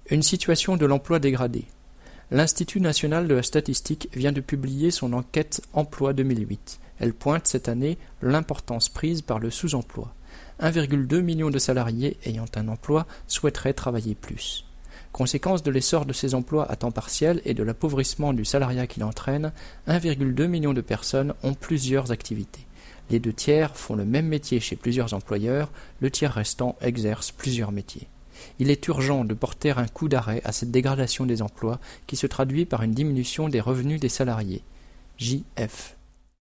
Une situation de l'emploi dégradé. L'Institut national de la statistique vient de publier son enquête Emploi 2008. Elle pointe cette année l'importance prise par le sous-emploi. 1,2 million de salariés ayant un emploi souhaiteraient travailler plus. Conséquence de l'essor de ces emplois à temps partiel et de l'appauvrissement du salariat qu'il entraîne, 1,2 million de personnes ont plusieurs activités. Les 2 tiers font le même métier chez plusieurs employeurs, le tiers restant exerce plusieurs métiers. Il est urgent de porter un coup d'arrêt à cette dégradation des emplois qui se traduit par une diminution des revenus des salariés. JF.